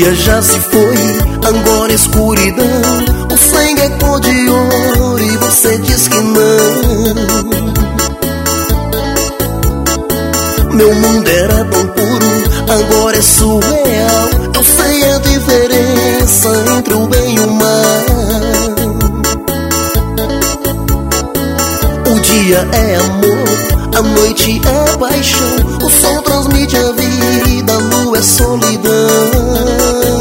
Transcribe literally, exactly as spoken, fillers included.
dia já se foi, agora é escuridão. O sangue é cor de ouro e você diz que não. Meu mundo era tão puro, agora é surreal. Eu sei a diferença entre o bem e o mal. O dia é amor, a noite é paixão. O sol transmite a vida, a lua é solidão.